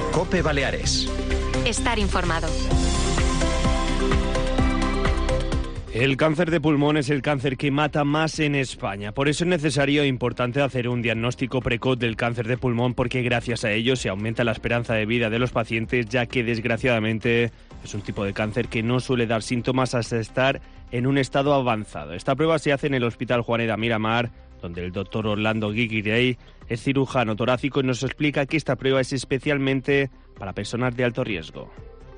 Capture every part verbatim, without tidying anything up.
COPE Baleares. Estar informado. El cáncer de pulmón es el cáncer que mata más en España. Por eso es necesario e importante hacer un diagnóstico precoz del cáncer de pulmón, porque gracias a ello se aumenta la esperanza de vida de los pacientes, ya que desgraciadamente es un tipo de cáncer que no suele dar síntomas hasta estar en un estado avanzado. Esta prueba se hace en el Hospital Juaneda Miramar, donde el doctor Orlando Guiguirey es cirujano torácico y nos explica que esta prueba es especialmente para personas de alto riesgo.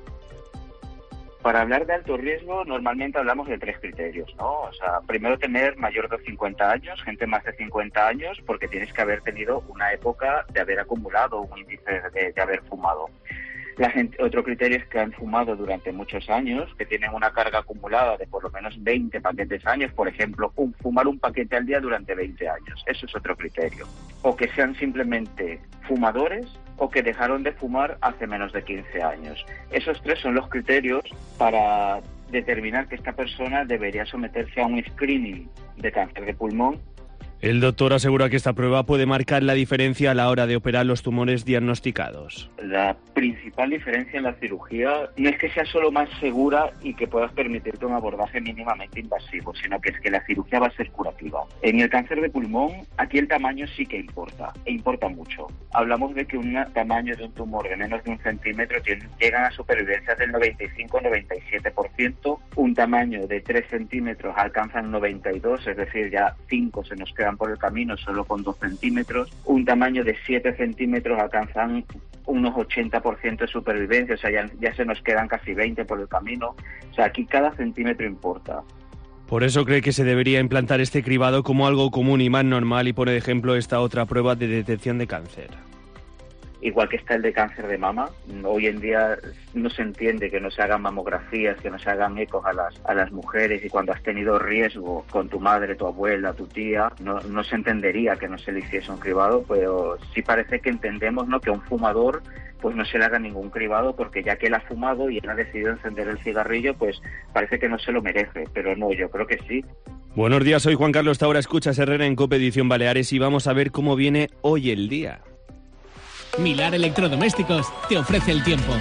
Para hablar de alto riesgo, normalmente hablamos de tres criterios, ¿no? O sea, primero tener mayor de cincuenta años, gente más de cincuenta años, porque tienes que haber tenido una época de haber acumulado un índice de, de haber fumado. La gente, otro criterio es que han fumado durante muchos años, que tienen una carga acumulada de por lo menos veinte paquetes años, por ejemplo, un, fumar un paquete al día durante veinte años. Eso es otro criterio. O que sean simplemente fumadores o que dejaron de fumar hace menos de quince años. Esos tres son los criterios para determinar que esta persona debería someterse a un screening de cáncer de pulmón. El doctor asegura que esta prueba puede marcar la diferencia a la hora de operar los tumores diagnosticados. La principal diferencia en la cirugía no es que sea solo más segura y que puedas permitirte un abordaje mínimamente invasivo, sino que es que la cirugía va a ser curativa. En el cáncer de pulmón, aquí el tamaño sí que importa, e importa mucho. Hablamos de que un tamaño de un tumor de menos de un centímetro llegan a supervivencias del noventa y cinco a noventa y siete por ciento, un tamaño de tres centímetros alcanzan noventa y dos, es decir, ya cinco se nos quedan por el camino solo con dos centímetros, un tamaño de siete centímetros alcanzan unos ochenta por ciento de supervivencia, o sea, ya, ya se nos quedan casi veinte por el camino, o sea, aquí cada centímetro importa. Por eso cree que se debería implantar este cribado como algo común y más normal y pone de ejemplo esta otra prueba de detección de cáncer. Igual que está el de cáncer de mama, hoy en día no se entiende que no se hagan mamografías, que no se hagan ecos a las a las mujeres, y cuando has tenido riesgo con tu madre, tu abuela, tu tía, no, no se entendería que no se le hiciese un cribado, pero sí parece que entendemos, ¿no?, que a un fumador pues no se le haga ningún cribado, porque ya que él ha fumado y él ha decidido encender el cigarrillo, pues parece que no se lo merece, pero no, yo creo que sí. Buenos días, soy Juan Carlos Taura, escuchas Herrera en COPE Edición Baleares y vamos a ver cómo viene hoy el día. Milar Electrodomésticos te ofrece el tiempo.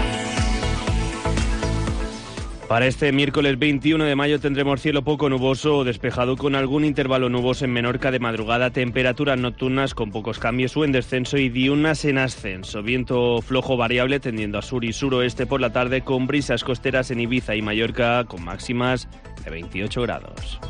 Para este miércoles veintiuno de mayo tendremos cielo poco nuboso o despejado con algún intervalo nuboso en Menorca de madrugada, temperaturas nocturnas con pocos cambios o en descenso y diurnas en ascenso. Viento flojo variable tendiendo a sur y suroeste por la tarde con brisas costeras en Ibiza y Mallorca con máximas de veintiocho grados.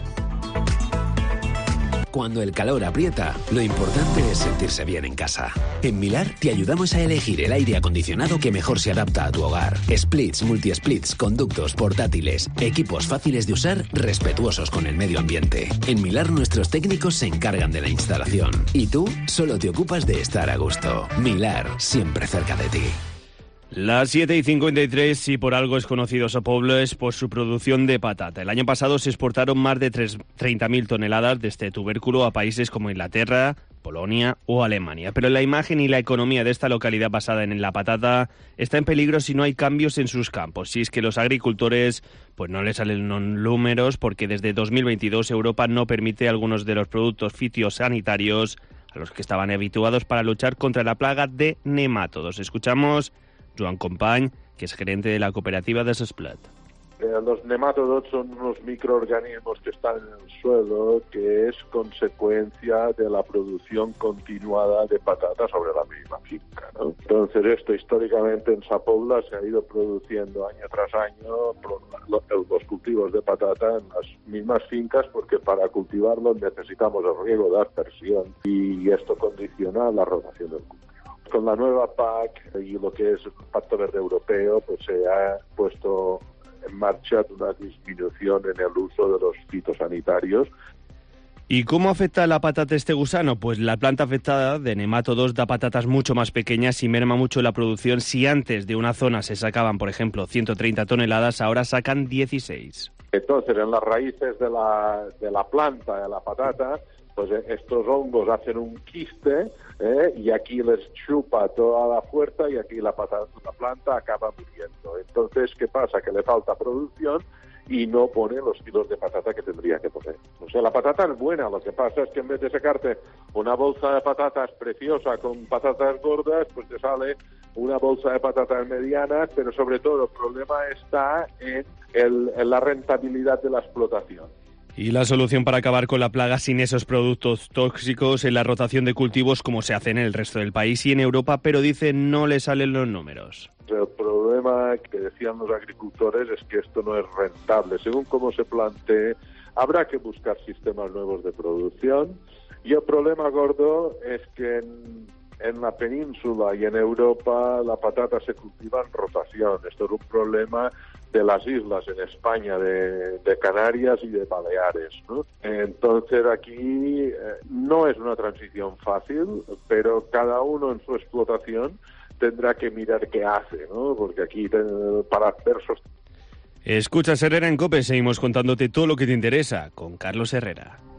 Cuando el calor aprieta, lo importante es sentirse bien en casa. En Milar te ayudamos a elegir el aire acondicionado que mejor se adapta a tu hogar. Splits, multi-splits, conductos, portátiles, equipos fáciles de usar, respetuosos con el medio ambiente. En Milar nuestros técnicos se encargan de la instalación. Y tú solo te ocupas de estar a gusto. Milar, siempre cerca de ti. Las siete y cincuenta y tres, y por algo es conocido Sopoblo, es por su producción de patata. El año pasado se exportaron más de treinta mil toneladas de este tubérculo a países como Inglaterra, Polonia o Alemania. Pero la imagen y la economía de esta localidad basada en la patata está en peligro si no hay cambios en sus campos. Si es que los agricultores pues no les salen los números, porque desde dos mil veintidós Europa no permite algunos de los productos fitosanitarios a los que estaban habituados para luchar contra la plaga de nemátodos. Escuchamos Joan Company, que es gerente de la cooperativa de Sesplat. Los nemátodos son unos microorganismos que están en el suelo, que es consecuencia de la producción continuada de patata sobre la misma finca, ¿no? Entonces esto históricamente en Sapobla se ha ido produciendo año tras año los cultivos de patata en las mismas fincas, porque para cultivarlos necesitamos el riego de aspersión y esto condiciona la rotación del cultivo. Con la nueva P A C y lo que es el Pacto Verde Europeo, pues se ha puesto en marcha una disminución en el uso de los fitosanitarios. ¿Y cómo afecta la patata este gusano? Pues la planta afectada de nemátodos da patatas mucho más pequeñas y merma mucho la producción. Si antes de una zona se sacaban, por ejemplo, ciento treinta toneladas, ahora sacan dieciséis. Entonces, en las raíces de la, de la planta, de la patata, pues estos hongos hacen un quiste, ¿eh? y aquí les chupa toda la fuerza y aquí la, patata, la planta acaba muriendo. Entonces, ¿qué pasa? Que le falta producción y no pone los kilos de patata que tendría que poner. O sea, la patata es buena, lo que pasa es que en vez de sacarte una bolsa de patatas preciosa con patatas gordas, pues te sale una bolsa de patatas medianas, pero sobre todo el problema está en, el, en la rentabilidad de la explotación. Y la solución para acabar con la plaga sin esos productos tóxicos es la rotación de cultivos como se hace en el resto del país y en Europa, pero dice no le salen los números. El problema que decían los agricultores es que esto no es rentable. Según cómo se plantee, habrá que buscar sistemas nuevos de producción y el problema gordo es que en, en la península y en Europa la patata se cultiva en rotación. Esto es un problema de las islas en España, de, de Canarias y de Baleares, ¿no? Entonces aquí eh, no es una transición fácil, pero cada uno en su explotación tendrá que mirar qué hace, ¿no? Porque aquí te, para hacer sostenible. Escuchas Herrera en COPE, seguimos contándote todo lo que te interesa con Carlos Herrera.